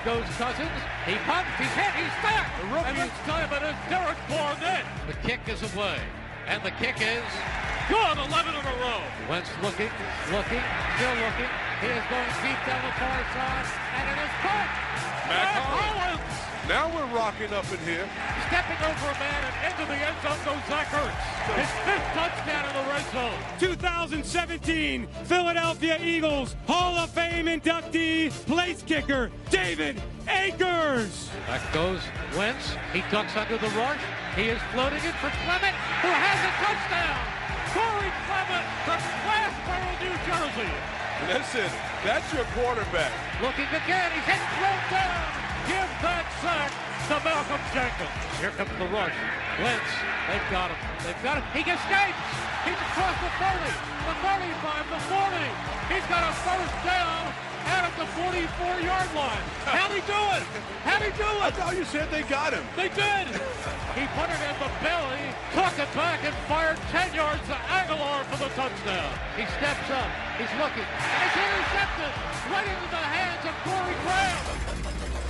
goes Cousins. He pumps, he's hit, he's back. And this time it is Derek Barnett. The kick is away. And the kick is good, 11 in a row. Wentz looking, still looking. He is going deep down the far side. And it is caught. Matt Hollins. Now we're rocking up in here. Stepping over a man and into the end zone goes Zach Ertz. His 5th touchdown in the red zone. 2017 Philadelphia Eagles Hall of Fame inductee, place kicker, David Akers. Back goes Wentz. He ducks under the rush. He is floating it for Clement, who has a touchdown. Corey Clement from Glassboro, New Jersey. Listen, that's your quarterback. Looking again. He's hit, thrown down. Give that sack to Malcolm Jenkins. Here comes the rush. Wentz, they've got him. He escapes. He's across the 30, the 35, the 40. He's got a first down out at the 44-yard line. How'd he do it? I thought you said they got him. They did. He put it in the belly, took it back, and fired 10 yards to Aguilar for the touchdown. He steps up. He's looking. And it's intercepted right into the hands of Corey Graham.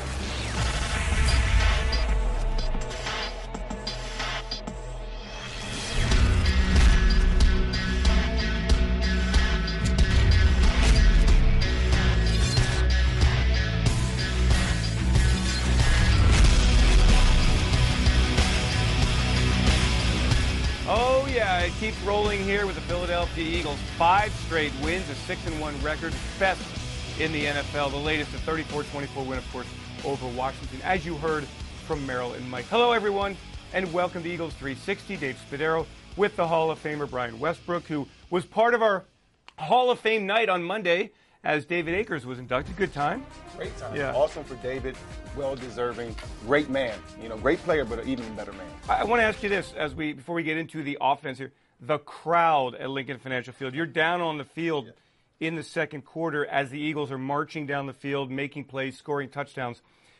Oh, yeah, it keeps rolling here with the Philadelphia Eagles. 5 straight wins, a 6-1 record, best in the NFL. The latest, a 34-24 win, of course, over Washington, as you heard from Merrill and Mike. Hello, everyone, and welcome to Eagles 360. Dave Spadaro with the Hall of Famer Brian Westbrook, who was part of our Hall of Fame night on Monday as David Akers was inducted. Good time. Great time. Yeah. Awesome for David. Well-deserving. Great man. Great player, but an even better man. I want to ask you this before we get into the offense here. The crowd at Lincoln Financial Field. You're down on the field in the second quarter as the Eagles are marching down the field, making plays, scoring touchdowns.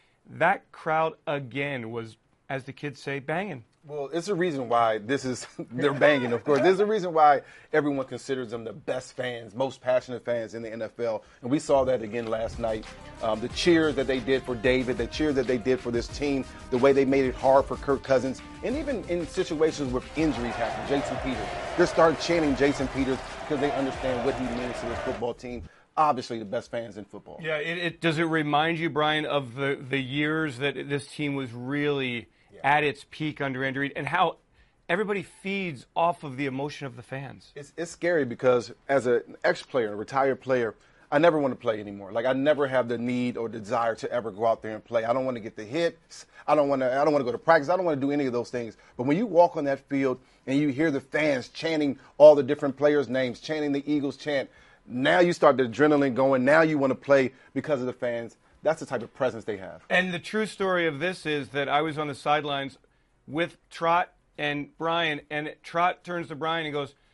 That crowd, again, was, as the kids say, banging. Well, it's a reason why they're banging, of course. There's a reason why everyone considers them the best fans, most passionate fans in the NFL. And we saw that again last night. The cheers that they did for David, the cheers that they did for this team, the way they made it hard for Kirk Cousins, and even in situations where injuries happen, Jason Peters. They started chanting Jason Peters because they understand what he means to this football team. Obviously, the best fans in football. Yeah, does it remind you, Brian, of the years that this team was really at its peak under Andy Reid, and how everybody feeds off of the emotion of the fans? It's scary because as an ex-player, a retired player, I never want to play anymore. Like, I never have the need or desire to ever go out there and play. I don't want to get the hits. I don't want to go to practice. I don't want to do any of those things. But when you walk on that field and you hear the fans chanting all the different players' names, chanting the Eagles chant, now you start the adrenaline going. Now you want to play because of the fans. That's the type of presence they have. And the true story of this is that I was on the sidelines with Trot and Brian, and Trot turns to Brian and goes,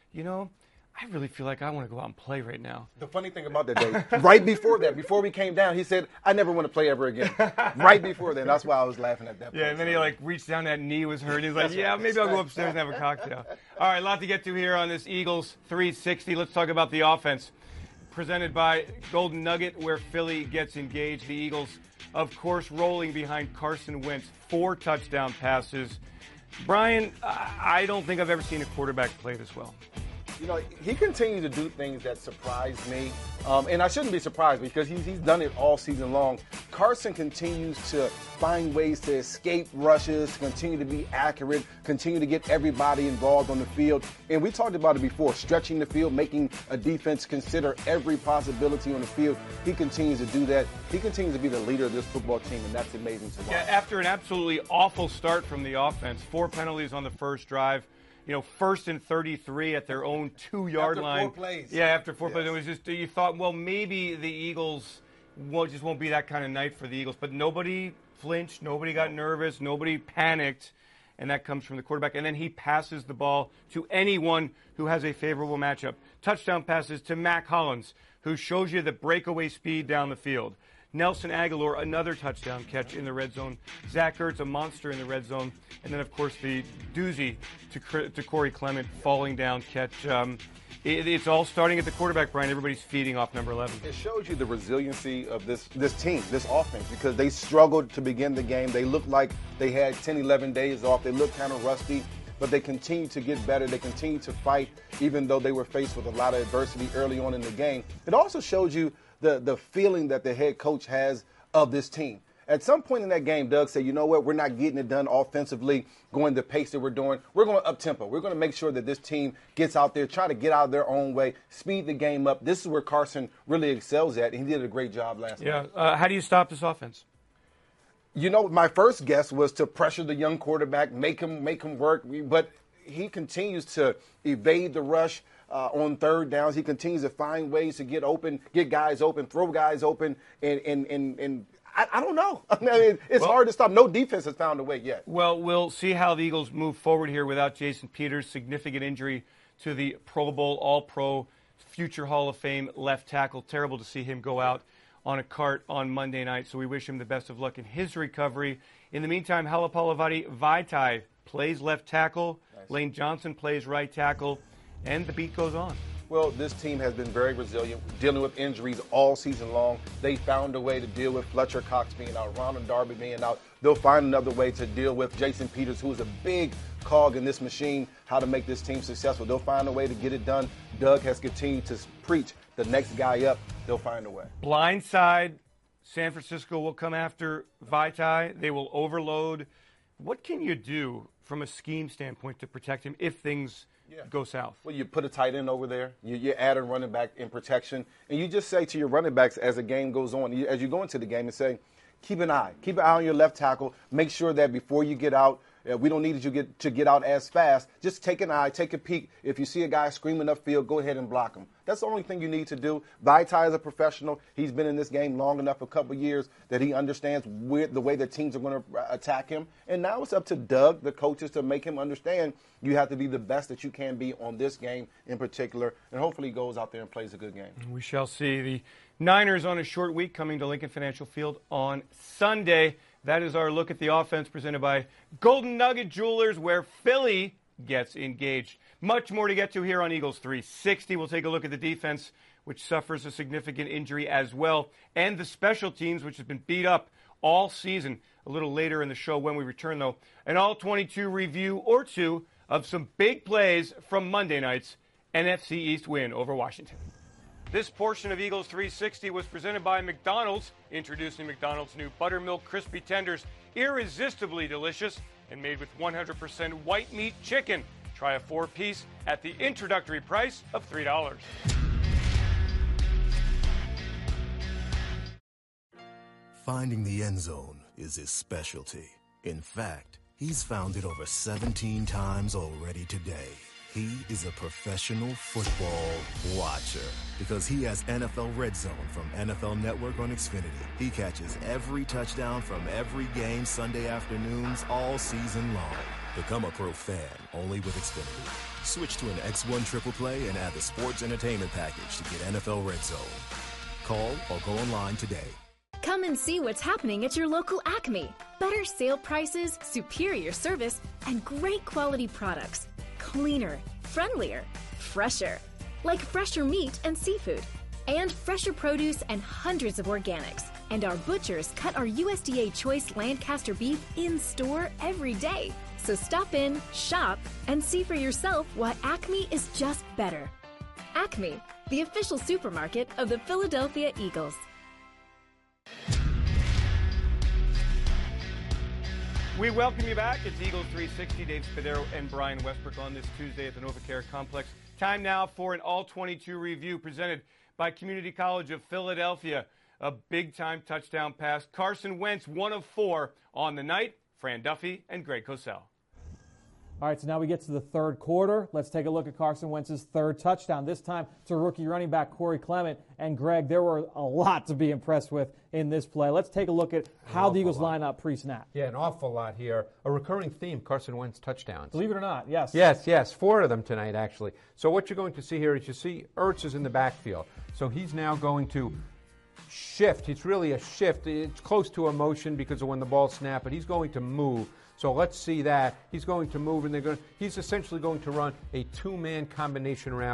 I really feel like I want to go out and play right now. The funny thing about that day, right before that, before we came down, he said, I never want to play ever again. Right before that. That's why I was laughing at that point. Yeah, and then he reached down, that knee was hurt. He's like, maybe I'll go upstairs and have a cocktail. All right, a lot to get to here on this Eagles 360. Let's talk about the offense. Presented by Golden Nugget, where Philly gets engaged. The Eagles, of course, rolling behind Carson Wentz. 4 touchdown passes. Brian, I don't think I've ever seen a quarterback play this well. He continues to do things that surprise me. And I shouldn't be surprised because he's done it all season long. Carson continues to find ways to escape rushes, continue to be accurate, continue to get everybody involved on the field. And we talked about it before, stretching the field, making a defense consider every possibility on the field. He continues to do that. He continues to be the leader of this football team, and that's amazing to watch. Yeah, after an absolutely awful start from the offense, 4 penalties on the first drive. 1st and 33 at their own 2-yard line. After 4 plays. Yeah, after 4 plays. It was just, you thought, well, maybe the Eagles just won't be that kind of night for the Eagles. But nobody flinched, nobody got nervous, nobody panicked, and that comes from the quarterback. And then he passes the ball to anyone who has a favorable matchup. Touchdown passes to Mac Hollins, who shows you the breakaway speed down the field. Nelson Aguilar, another touchdown catch in the red zone. Zach Ertz, a monster in the red zone. And then, of course, the doozy to Corey Clement falling down catch. it's all starting at the quarterback, Brian. Everybody's feeding off number 11. It shows you the resiliency of this team, this offense, because they struggled to begin the game. They looked like they had 10, 11 days off. They looked kind of rusty, but they continue to get better. They continue to fight, even though they were faced with a lot of adversity early on in the game. It also shows you the feeling that the head coach has of this team. At some point in that game, Doug said, you know what, we're not getting it done offensively, going the pace that we're doing. We're going up-tempo. We're going to make sure that this team gets out there, try to get out of their own way, speed the game up. This is where Carson really excels at, and he did a great job last night. How do you stop this offense? You know, my first guess was to pressure the young quarterback, make him work, but he continues to evade the rush on third downs. He continues to find ways to get guys open, throw guys open, and I don't know. I mean, it's hard to stop. No defense has found a way yet. Well, we'll see how the Eagles move forward here without Jason Peters. Significant injury to the Pro Bowl, All-Pro, future Hall of Fame left tackle. Terrible to see him go out on a cart on Monday night, so we wish him the best of luck in his recovery. In the meantime, Halapoulivaati Vaitai plays left tackle. Nice. Lane Johnson plays right tackle, and the beat goes on. Well, this team has been very resilient, dealing with injuries all season long. They found a way to deal with Fletcher Cox being out, Ronald Darby being out. They'll find another way to deal with Jason Peters, who is a big cog in this machine, how to make this team successful. They'll find a way to get it done. Doug has continued to preach the next guy up. They'll find a way. Blindside, San Francisco will come after Vaitai. They will overload. What can you do from a scheme standpoint to protect him if things go south? Well, you put a tight end over there. You add a running back in protection. And you just say to your running backs as the game goes on, as you go into the game, and say, keep an eye. Keep an eye on your left tackle. Make sure that before you get out, we don't need you to get out as fast. Just take an eye, take a peek. If you see a guy screaming upfield, go ahead and block him. That's the only thing you need to do. Vaitai is a professional. He's been in this game long enough, a couple years, that he understands the way the teams are going to attack him. And now it's up to Doug, the coaches, to make him understand you have to be the best that you can be on this game in particular. And hopefully he goes out there and plays a good game. We shall see. The Niners on a short week coming to Lincoln Financial Field on Sunday. That is our look at the offense presented by Golden Nugget Jewelers, where Philly gets engaged. Much more to get to here on Eagles 360. We'll take a look at the defense, which suffers a significant injury as well, and the special teams, which has been beat up all season. A little later in the show when we return, though, an all-22 review or two of some big plays from Monday night's NFC East win over Washington. This portion of Eagles 360 was presented by McDonald's, introducing McDonald's new Buttermilk Crispy Tenders, irresistibly delicious and made with 100% white meat chicken. Try a 4-piece at the introductory price of $3. Finding the end zone is his specialty. In fact, he's found it over 17 times already today. He is a professional football watcher because he has NFL Red Zone from NFL Network on Xfinity. He catches every touchdown from every game Sunday afternoons all season long. Become a pro fan only with Xfinity. Switch to an X1 Triple Play and add the Sports Entertainment Package to get NFL Red Zone. Call or go online today. Come and see what's happening at your local Acme. Better sale prices, superior service, and great quality products. Cleaner, friendlier, fresher. Like fresher meat and seafood. And fresher produce and hundreds of organics. And our butchers cut our USDA choice Lancaster beef in store every day. So stop in, shop, and see for yourself why Acme is just better. Acme, the official supermarket of the Philadelphia Eagles. We welcome you back. It's Eagles 360. Dave Spadaro and Brian Westbrook on this Tuesday at the NovaCare Complex. Time now for an All-22 review presented by Community College of Philadelphia. A big-time touchdown pass. Carson Wentz, 1 of 4 on the night. Fran Duffy and Greg Cosell. All right, so now we get to the third quarter. Let's take a look at Carson Wentz's third touchdown, this time to rookie running back Corey Clement. And, Greg, there were a lot to be impressed with in this play. Let's take a look at how the Eagles line up pre-snap. Yeah, an awful lot here. A recurring theme, Carson Wentz touchdowns. Believe it or not, yes. Yes, 4 of them tonight, actually. So what you're going to see here is you see Ertz is in the backfield. So he's now going to shift. It's really a shift. It's close to a motion because of when the ball snapped, but he's going to move. So let's see that. He's going to move, and he's essentially going to run a 2-man combination route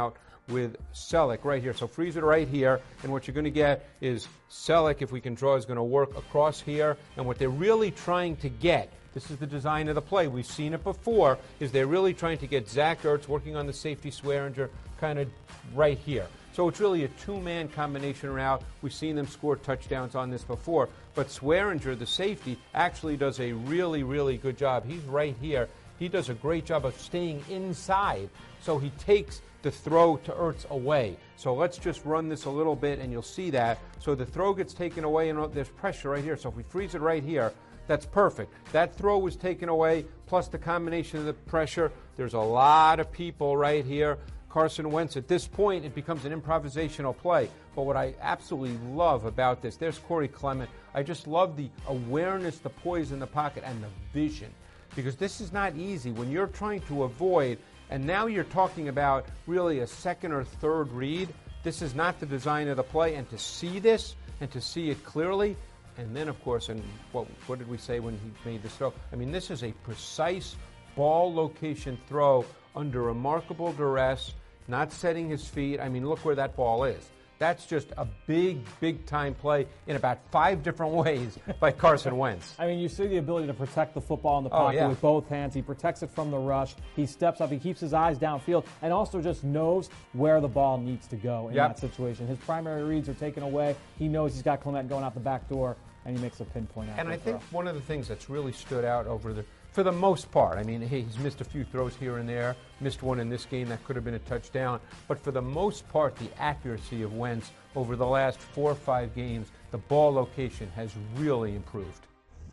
with Selleck right here. So freeze it right here, and what you're going to get is Selleck, if we can draw, is going to work across here. And what they're really trying to get, this is the design of the play, we've seen it before, is they're really trying to get Zach Ertz working on the safety Swearinger kind of right here. So it's really a two-man combination route. We've seen them score touchdowns on this before. But Swearinger, the safety, actually does a really, really good job. He's right here. He does a great job of staying inside. So he takes the throw to Ertz away. So let's just run this a little bit, and you'll see that. So the throw gets taken away, and there's pressure right here. So if we freeze it right here, that's perfect. That throw was taken away, plus the combination of the pressure. There's a lot of people right here. Carson Wentz, at this point, it becomes an improvisational play. But what I absolutely love about this, there's Corey Clement. I just love the awareness, the poise in the pocket, and the vision. Because this is not easy. When you're trying to avoid, and now you're talking about really a second or third read, this is not the design of the play. And to see this, and to see it clearly, and then, of course, and what did we say when he made this throw? I mean, this is a precise ball location throw under remarkable duress, not setting his feet. I mean, look where that ball is. That's just a big, big-time play in about 5 different ways by Carson Wentz. I mean, you see the ability to protect the football in the pocket with both hands. He protects it from the rush. He steps up. He keeps his eyes downfield and also just knows where the ball needs to go in that situation. His primary reads are taken away. He knows he's got Clement going out the back door, and he makes a pinpoint out. And I think one of the things that's really stood out for the most part, I mean, he's missed a few throws here and there, missed one in this game that could have been a touchdown, but for the most part, the accuracy of Wentz over the last 4 or 5 games, the ball location has really improved.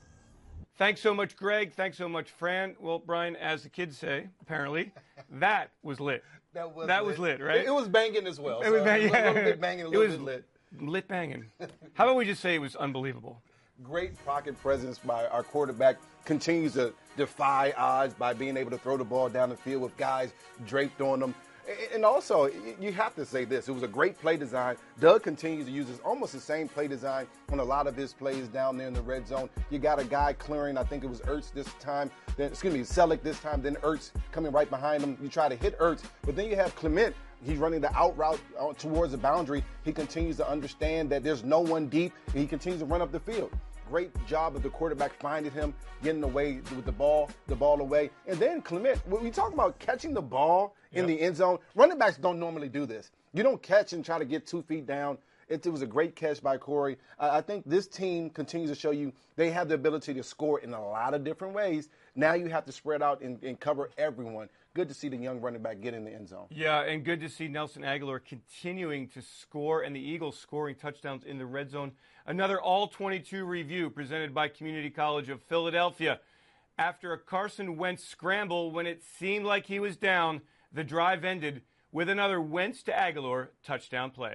Thanks so much, Greg. Thanks so much, Fran. Well, Brian, as the kids say, apparently, that was lit. That was lit, right? It was banging as well. It was banging. A little bit banging, a little bit lit. Lit banging. How about we just say it was unbelievable? Great pocket presence by our quarterback. Continues to defy odds by being able to throw the ball down the field with guys draped on them. And also, you have to say this. It was a great play design. Doug continues to use almost the same play design on a lot of his plays down there in the red zone. You got a guy clearing, I think it was Ertz this time, Selleck this time, then Ertz coming right behind him. You try to hit Ertz, but then you have Clement. He's running the out route towards the boundary. He continues to understand that there's no one deep, and he continues to run up the field. Great job of the quarterback finding him, getting away with the ball away. And then Clement, when we talk about catching the ball in the end zone, running backs don't normally do this. You don't catch and try to get 2 feet down. It was a great catch by Corey. I think this team continues to show you they have the ability to score in a lot of different ways. Now you have to spread out and cover everyone. Good to see the young running back get in the end zone. Yeah, and good to see Nelson Aguilar continuing to score and the Eagles scoring touchdowns in the red zone. Another All-22 review presented by Community College of Philadelphia. After a Carson Wentz scramble when it seemed like he was down, the drive ended with another Wentz to Aguilar touchdown play.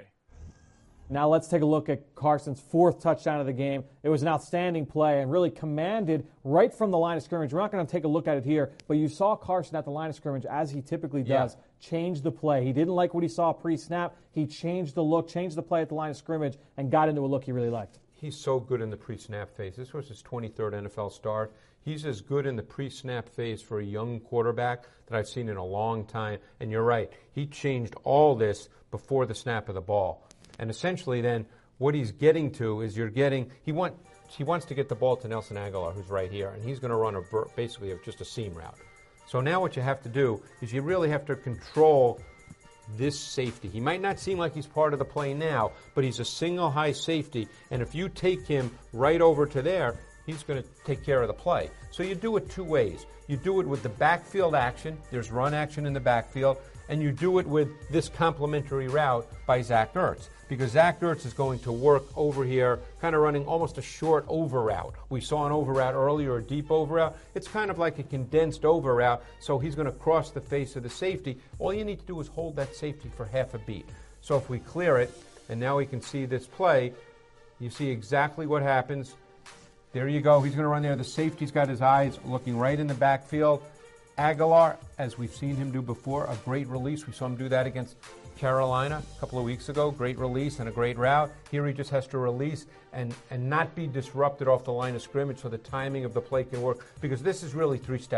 Now let's take a look at Carson's 4th touchdown of the game. It was an outstanding play and really commanded right from the line of scrimmage. We're not going to take a look at it here, but you saw Carson at the line of scrimmage, as he typically does, change the play. He didn't like what he saw pre-snap. He changed the look, changed the play at the line of scrimmage, and got into a look he really liked. He's so good in the pre-snap phase. This was his 23rd NFL start. He's as good in the pre-snap phase for a young quarterback that I've seen in a long time. And you're right, he changed all this before the snap of the ball. And essentially then what he's getting to is he wants to get the ball to Nelson Aguilar, who's right here, and he's going to run basically just a seam route. So now what you have to do is you really have to control this safety. He might not seem like he's part of the play now, but he's a single high safety, and if you take him right over to there, he's going to take care of the play. So you do it 2 ways. You do it with the backfield action. There's run action in the backfield. And you do it with this complementary route by Zach Ertz. Because Zach Ertz is going to work over here, kind of running almost a short over route. We saw an over route earlier, a deep over route. It's kind of like a condensed over route, so he's going to cross the face of the safety. All you need to do is hold that safety for half a beat. So if we clear it, and now we can see this play, you see exactly what happens. There you go. He's going to run there. The safety's got his eyes looking right in the backfield. Aguilar, as we've seen him do before, a great release. We saw him do that against Carolina a couple of weeks ago. Great release and a great route. Here he just has to release and not be disrupted off the line of scrimmage so the timing of the play can work, because this is really 3-step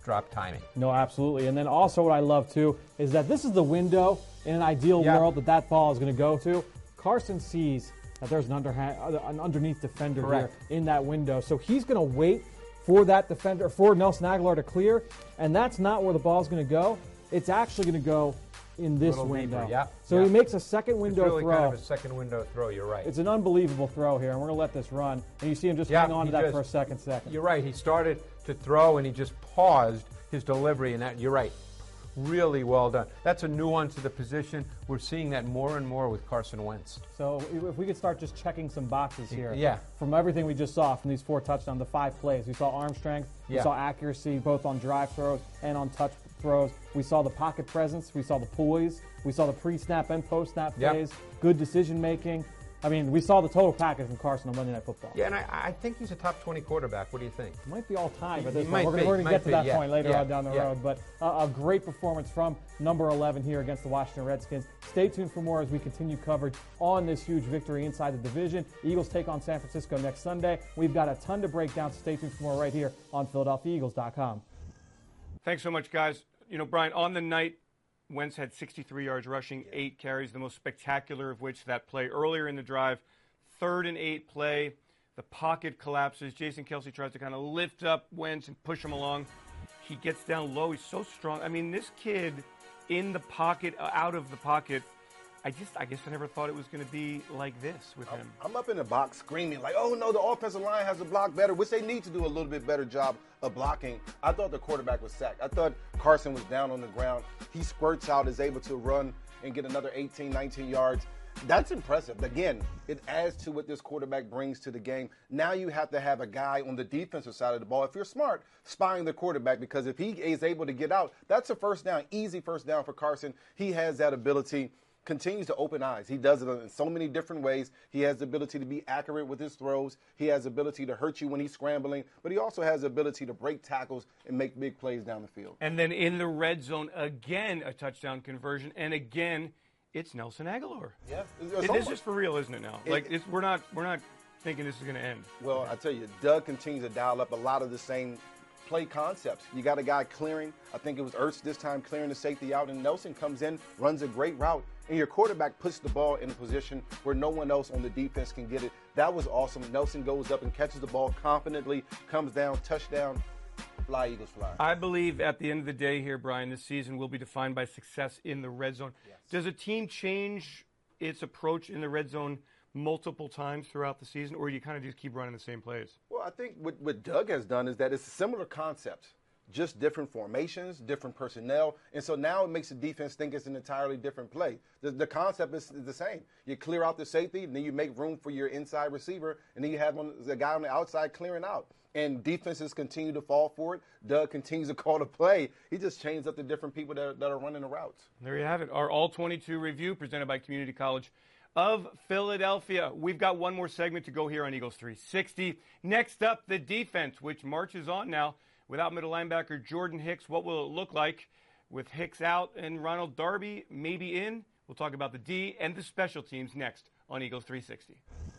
backdrop timing. No, absolutely. And then also what I love, too, is that this is the window in an ideal world that ball is going to go to. Carson sees that there's an underneath defender here in that window. So he's going to wait for that defender, for Nelson Aguilar to clear, and that's not where the ball's going to go. It's actually going to go in this window. So he makes a second window it's really throw. kind of a second window throw, you're right. It's an unbelievable throw here, and we're going to let this run. And you see him just hang on to that for a second. You're right. He started to throw, and he just paused his delivery, and you're right. Really well done. That's a nuance to the position. We're seeing that more and more with Carson Wentz. So if we could start just checking some boxes here. Yeah. From everything we just saw from these 4 touchdowns, the 5 plays, we saw arm strength, we saw accuracy both on drive throws and on touch throws. We saw the pocket presence, we saw the poise, we saw the pre-snap and post-snap phase, good decision making. I mean, we saw the total package from Carson on Monday Night Football. Yeah, and I think he's a top 20 quarterback. What do you think? It might be all time, but we're going to get to that point later on down the Yeah. road. But a great performance from number 11 here against the Washington Redskins. Stay tuned for more as we continue coverage on this huge victory inside the division. Eagles take on San Francisco next Sunday. We've got a ton to break down, so stay tuned for more right here on PhiladelphiaEagles.com. Thanks so much, guys. You know, Brian, on the night, Wentz had 63 yards rushing, 8 carries, the most spectacular of which that play earlier in the drive. 3rd and 8 play, the pocket collapses. Jason Kelce tries to kind of lift up Wentz and push him along. He gets down low. He's so strong. I mean, this kid in the pocket, out of the pocket, I guess I never thought it was going to be like this with him. I'm up in the box screaming like, oh, no, the offensive line has to block better, which they need to do a little bit better job of blocking. I thought the quarterback was sacked. I thought Carson was down on the ground. He squirts out, is able to run and get another 18, 19 yards. That's impressive. Again, it adds to what this quarterback brings to the game. Now you have to have a guy on the defensive side of the ball, if you're smart, spying the quarterback, because if he is able to get out, that's a first down, easy first down for Carson. He has that ability, continues to open eyes. He does it in so many different ways. He has the ability to be accurate with his throws. He has the ability to hurt you when he's scrambling, but he also has the ability to break tackles and make big plays down the field. And then in the red zone, again, a touchdown conversion, and again, it's Nelson Aguilar. Yeah, this is for real, isn't it now? We're not thinking this is going to end. Well, I tell you, Doug continues to dial up a lot of the same play concepts. You got a guy clearing. I think it was Ertz this time clearing the safety out, and Nelson comes in, runs a great route, and your quarterback puts the ball in a position where no one else on the defense can get it. That was awesome. Nelson goes up and catches the ball confidently, comes down, touchdown. Fly, Eagles, fly. I believe at the end of the day here, Brian, this season will be defined by success in the red zone. Yes. Does a team change its approach in the red zone multiple times throughout the season, or do you kind of just keep running the same plays? Well, I think what Doug has done is that it's a similar concept, just different formations, different personnel, and so now it makes the defense think it's an entirely different play. The concept is the same. You clear out the safety, and then you make room for your inside receiver, and then you have the guy on the outside clearing out. And defenses continue to fall for it. Doug continues to call the play. He just changed up the different people that are running the routes. There you have it. Our All-22 review presented by Community College of Philadelphia. We've got one more segment to go here on Eagles 360. Next up, the defense, which marches on now without middle linebacker Jordan Hicks. What will it look like with Hicks out and Ronald Darby maybe in? We'll talk about the D and the special teams next on Eagles 360.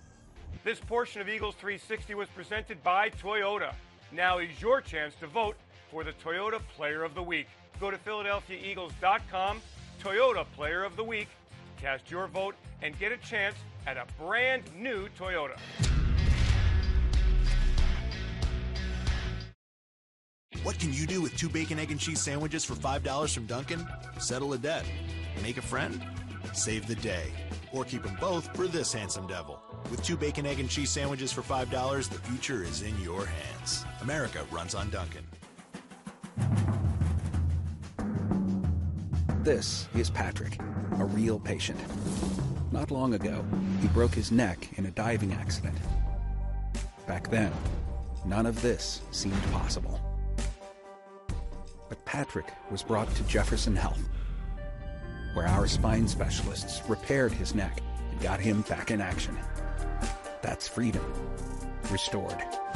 This portion of Eagles 360 was presented by Toyota. Now is your chance to vote for the Toyota Player of the Week. Go to PhiladelphiaEagles.com, Toyota Player of the Week, cast your vote, and get a chance at a brand new Toyota. What can you do with 2 bacon, egg, and cheese sandwiches for $5 from Dunkin'? Settle a debt, make a friend, save the day, or keep them both for this handsome devil. With 2 bacon, egg, and cheese sandwiches for $5, the future is in your hands. America runs on Dunkin'. This is Patrick, a real patient. Not long ago, he broke his neck in a diving accident. Back then, none of this seemed possible. But Patrick was brought to Jefferson Health, where our spine specialists repaired his neck and got him back in action. That's freedom restored.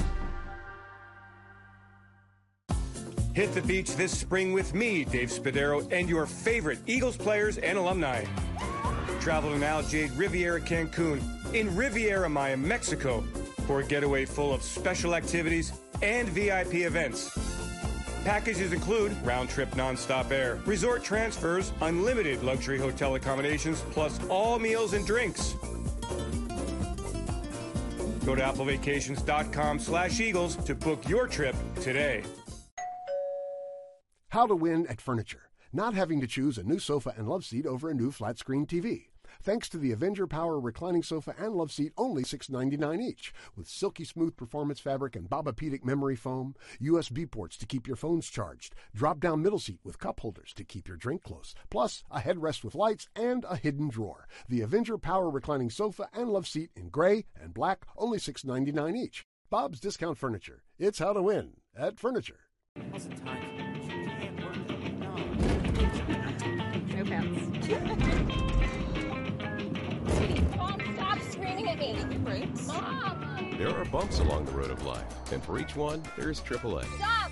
Hit the beach this spring with me, Dave Spadaro, and your favorite Eagles players and alumni. Travel to Al Jade Riviera Cancun in Riviera Maya, Mexico, for a getaway full of special activities and VIP events. Packages include round-trip nonstop air, resort transfers, unlimited luxury hotel accommodations, plus all meals and drinks. Go to applevacations.com/Eagles to book your trip today. How to win at Furniture. Not having to choose a new sofa and love seat over a new flat-screen TV. Thanks to the Avenger Power reclining sofa and love seat, only $6.99 each, with silky smooth performance fabric and Babapedic memory foam, USB ports to keep your phones charged, drop-down middle seat with cup holders to keep your drink close, plus a headrest with lights and a hidden drawer. The Avenger Power reclining sofa and love seat in gray and black, only $6.99 each. Bob's Discount Furniture. It's how to win at Furniture. No pants. Mom, stop screaming at me. Mom! There are bumps along the road of life, and for each one, there's AAA. Stop!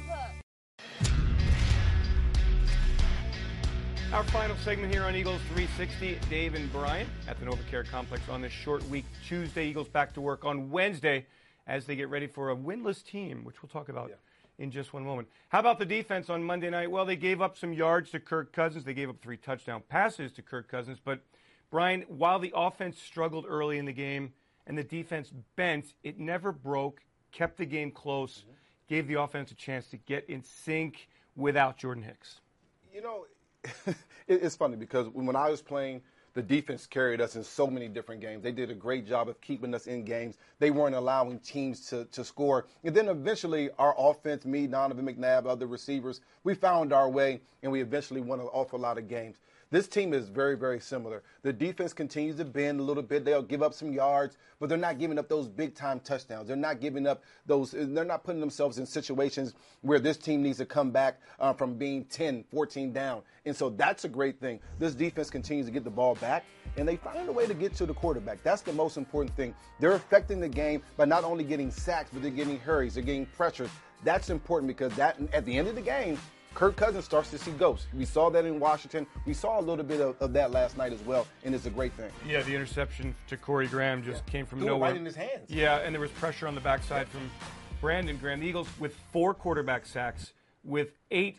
Our final segment here on Eagles 360, Dave and Brian at the NovaCare Complex on this short week Tuesday. Eagles back to work on Wednesday as they get ready for a winless team, which we'll talk about in just one moment. How about the defense on Monday night? Well, they gave up some yards to Kirk Cousins. They gave up 3 touchdown passes to Kirk Cousins. But, Brian, while the offense struggled early in the game and the defense bent, it never broke, kept the game close, gave the offense a chance to get in sync without Jordan Hicks. You know, it's funny because when I was playing, the defense carried us in so many different games. They did a great job of keeping us in games. They weren't allowing teams to score. And then eventually our offense, me, Donovan McNabb, other receivers, we found our way, and we eventually won an awful lot of games. This team is very, very similar. The defense continues to bend a little bit. They'll give up some yards, but they're not giving up those big-time touchdowns. They're not giving up those. They're not putting themselves in situations where this team needs to come back from being 10, 14 down. And so that's a great thing. This defense continues to get the ball back, and they find a way to get to the quarterback. That's the most important thing. They're affecting the game by not only getting sacks, but they're getting hurries. They're getting pressures. That's important because that, at the end of the game, Kirk Cousins starts to see ghosts. We saw that in Washington. We saw a little bit of that last night as well, and it's a great thing. Yeah, the interception to Corey Graham just came from nowhere. Right in his hands. Yeah, and there was pressure on the backside from Brandon Graham. The Eagles with 4 quarterback sacks, with 8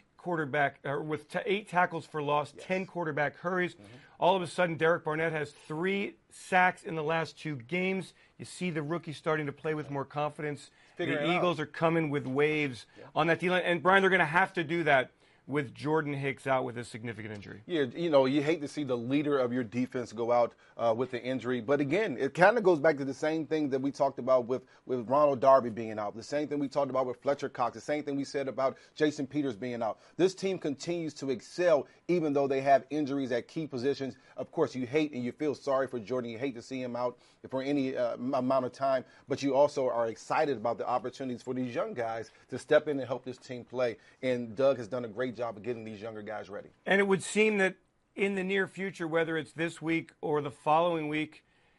tackles for loss, 10 quarterback hurries. All of a sudden, Derek Barnett has 3 sacks in the last 2 games. You see the rookie starting to play with more confidence. The Eagles are coming with waves on that D-line. And, Brian, they're going to have to do that with Jordan Hicks out with a significant injury. Yeah, you know, you hate to see the leader of your defense go out with the injury. But, again, it kind of goes back to the same thing that we talked about with Ronald Darby being out, the same thing we talked about with Fletcher Cox, the same thing we said about Jason Peters being out. This team continues to excel even though they have injuries at key positions. Of course, you hate and you feel sorry for Jordan. You hate to see him out for any amount of time. But you also are excited about the opportunities for these young guys to step in and help this team play. And Doug has done a great job of getting these younger guys ready. And it would seem that in the near future, whether it's this week or the following week,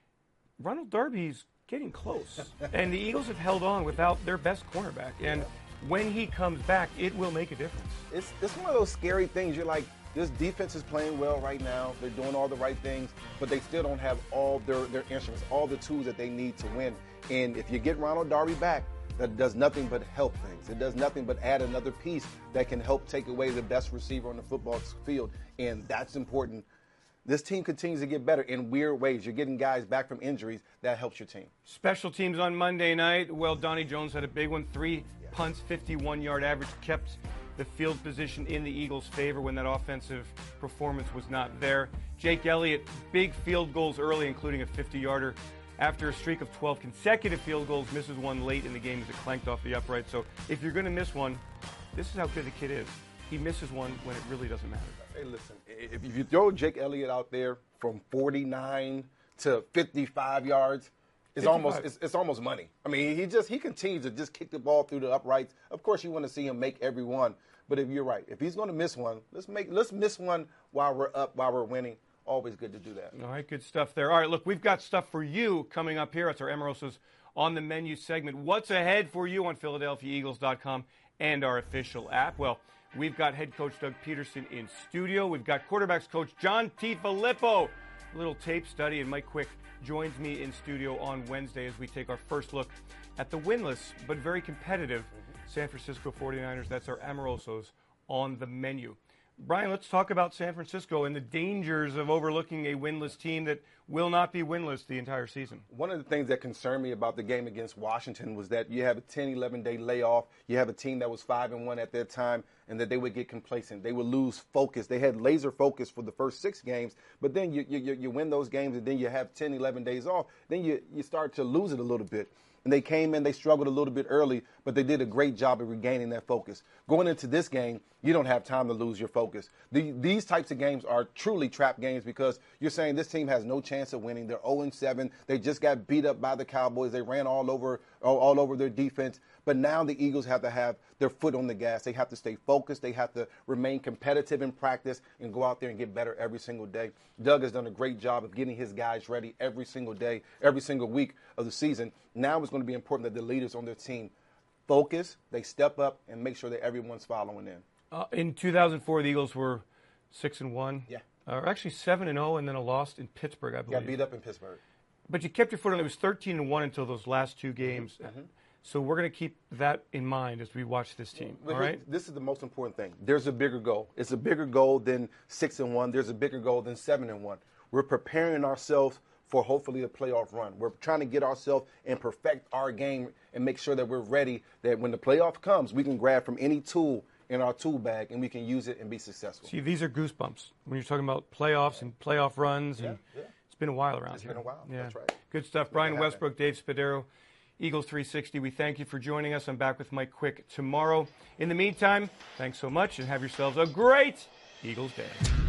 Ronald Darby's getting close. And the Eagles have held on without their best cornerback. And when he comes back, it will make a difference. It's one of those scary things. You're like, this defense is playing well right now. They're doing all the right things, but they still don't have all their instruments, all the tools that they need to win. And if you get Ronald Darby back, that does nothing but help things. It does nothing but add another piece that can help take away the best receiver on the football field, and that's important. This team continues to get better in weird ways. You're getting guys back from injuries. That helps your team. Special teams on Monday night. Well, Donnie Jones had a big one. 3 punts, 51-yard average, kept the field position in the Eagles' favor when that offensive performance was not there. Jake Elliott, big field goals early, including a 50-yarder. After a streak of 12 consecutive field goals, misses one late in the game as it clanked off the upright. So if you're going to miss one, this is how good the kid is. He misses one when it really doesn't matter. Hey, listen, if you throw Jake Elliott out there from 49 to 55 yards, it's almost money. I mean, he continues to just kick the ball through the uprights. Of course, you want to see him make every one, but if you're right, if he's going to miss one, let's miss one while we're up, while we're winning. Always good to do that. All right, good stuff there. All right, look, we've got stuff for you coming up here. It's our Emerosas on the Menu segment. What's ahead for you on PhiladelphiaEagles.com and our official app? Well, we've got head coach Doug Peterson in studio. We've got quarterbacks coach John T. Filippo. A little tape study, and Mike Quick joins me in studio on Wednesday as we take our first look at the winless but very competitive San Francisco 49ers. That's our Amorosos on the menu. Brian, let's talk about San Francisco and the dangers of overlooking a winless team that will not be winless the entire season. One of the things that concerned me about the game against Washington was that you have a 10, 11-day layoff. You have a team that was 5-1 at that time, and that they would get complacent. They would lose focus. They had laser focus for the first 6 games, but then you win those games, and then you have 10, 11 days off. Then you start to lose it a little bit. And they came in, they struggled a little bit early, but they did a great job of regaining that focus. Going into this game, you don't have time to lose your focus. These types of games are truly trap games because you're saying this team has no chance of winning. They're 0-7. They just got beat up by the Cowboys. They ran all over their defense. But now the Eagles have to have their foot on the gas. They have to stay focused. They have to remain competitive in practice and go out there and get better every single day. Doug has done a great job of getting his guys ready every single day, every single week of the season. Now it's going to be important that the leaders on their team focus, they step up, and make sure that everyone's following in. In 2004, the Eagles were 6-1. Yeah. Or actually 7-0, and then a loss in Pittsburgh, I believe. Got beat up in Pittsburgh. But you kept your foot on it. It was 13-1 until those last 2 games. Mm-hmm. So we're going to keep that in mind as we watch this team. All right? This is the most important thing. There's a bigger goal. It's a bigger goal than 6-1. There's a bigger goal than 7-1. We're preparing ourselves for hopefully a playoff run. We're trying to get ourselves and perfect our game and make sure that we're ready, that when the playoff comes, we can grab from any tool in our tool bag and we can use it and be successful. See, these are goosebumps when you're talking about playoffs and playoff runs. And it's been a while around here. It's been a while. Yeah. That's right. Good stuff. Brian Westbrook, Dave Spadaro, Eagles 360. We thank you for joining us. I'm back with Mike Quick tomorrow. In the meantime, thanks so much and have yourselves a great Eagles day.